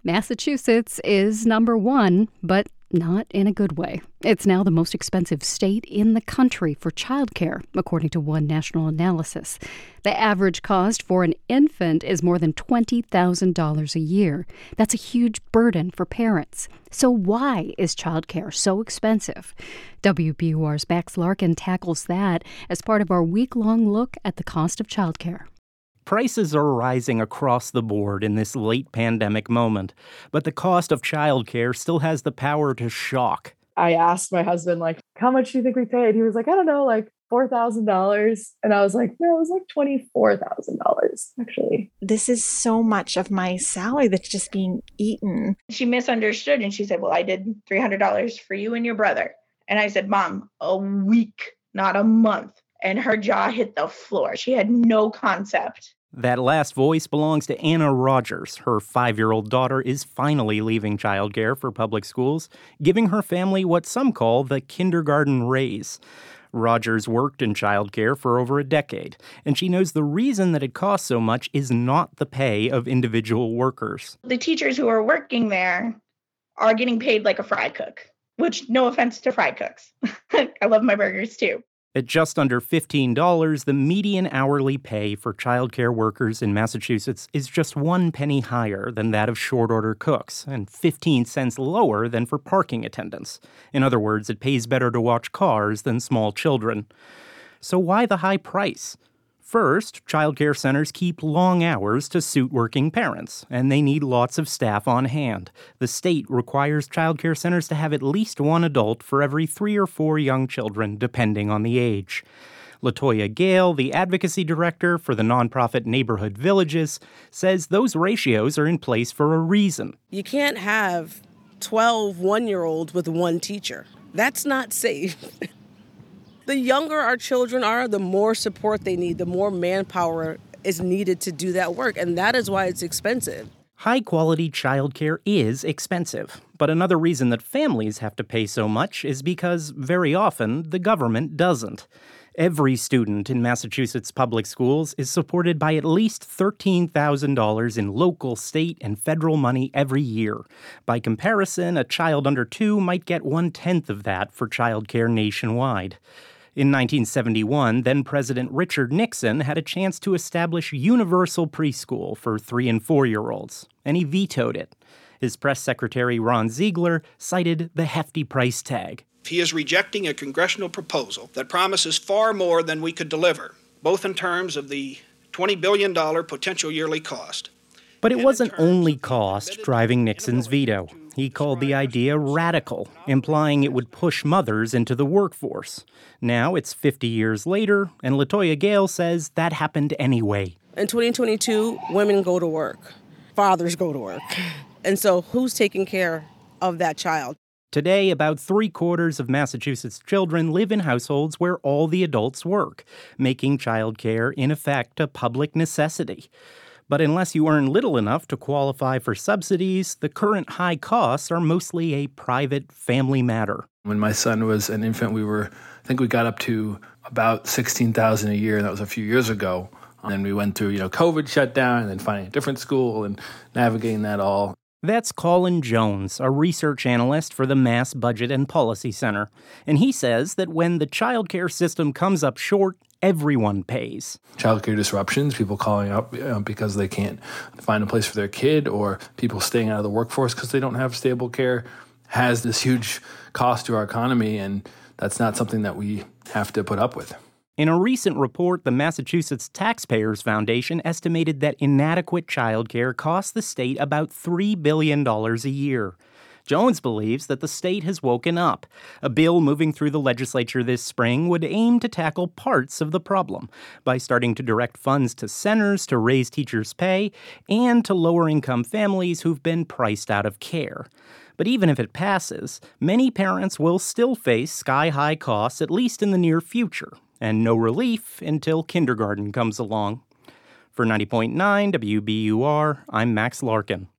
Massachusetts is number one, but not in a good way. It's now the most expensive state in the country for childcare, according to one national analysis. The average cost for an infant is more than $20,000 a year. That's a huge burden for parents. So why is childcare so expensive? WBUR's Max Larkin tackles that as part of our week-long look at the cost of childcare. Prices are rising across the board in this late pandemic moment, but the cost of childcare still has the power to shock. I asked my husband, how much do you think we paid? He was like, I don't know, $4,000. And I was like, no, it was $24,000, actually. This is so much of my salary that's just being eaten. She misunderstood and she said, well, I did $300 for you and your brother. And I said, Mom, a week, not a month. And her jaw hit the floor. She had no concept. That last voice belongs to Anna Rogers. Her 5-year-old daughter is finally leaving childcare for public schools, giving her family what some call the kindergarten raise. Rogers worked in childcare for over a decade, and she knows the reason that it costs so much is not the pay of individual workers. The teachers who are working there are getting paid like a fry cook, which, no offense to fry cooks. I love my burgers too. At just under $15, the median hourly pay for childcare workers in Massachusetts is just 1 penny higher than that of short-order cooks and 15 cents lower than for parking attendants. In other words, it pays better to watch cars than small children. So why the high price? First, childcare centers keep long hours to suit working parents, and they need lots of staff on hand. The state requires childcare centers to have at least one adult for every 3 or 4 young children, depending on the age. Latoya Gale, the advocacy director for the nonprofit Neighborhood Villages, says those ratios are in place for a reason. You can't have 12 one-year-olds with one teacher. That's not safe. The younger our children are, the more support they need, the more manpower is needed to do that work, and that is why it's expensive. High-quality childcare is expensive, but another reason that families have to pay so much is because, very often, the government doesn't. Every student in Massachusetts public schools is supported by at least $13,000 in local, state, and federal money every year. By comparison, a child under 2 might get 1/10 of that for childcare nationwide. In 1971, then-President Richard Nixon had a chance to establish universal preschool for 3- and 4-year-olds, and he vetoed it. His press secretary, Ron Ziegler, cited the hefty price tag. He is rejecting a congressional proposal that promises far more than we could deliver, both in terms of the $20 billion potential yearly cost. But it wasn't only cost driving Nixon's veto. He called the idea radical, implying it would push mothers into the workforce. Now it's 50 years later, and Latoya Gale says that happened anyway. In 2022, women go to work. Fathers go to work. And so who's taking care of that child? Today, about 3/4 of Massachusetts children live in households where all the adults work, making childcare, in effect, a public necessity. But unless you earn little enough to qualify for subsidies, the current high costs are mostly a private family matter. When my son was an infant, I think we got up to about $16,000 a year, and that was a few years ago. And then we went through, COVID shutdown, and then finding a different school and navigating that all. That's Colin Jones, a research analyst for the Mass Budget and Policy Center. And he says that when the childcare system comes up short, everyone pays. Childcare disruptions, people calling up because they can't find a place for their kid, or people staying out of the workforce because they don't have stable care, has this huge cost to our economy, and that's not something that we have to put up with. In a recent report, the Massachusetts Taxpayers Foundation estimated that inadequate childcare costs the state about $3 billion a year. Jones believes that the state has woken up. A bill moving through the legislature this spring would aim to tackle parts of the problem by starting to direct funds to centers to raise teachers' pay and to lower-income families who've been priced out of care. But even if it passes, many parents will still face sky-high costs, at least in the near future, and no relief until kindergarten comes along. For 90.9 WBUR, I'm Max Larkin.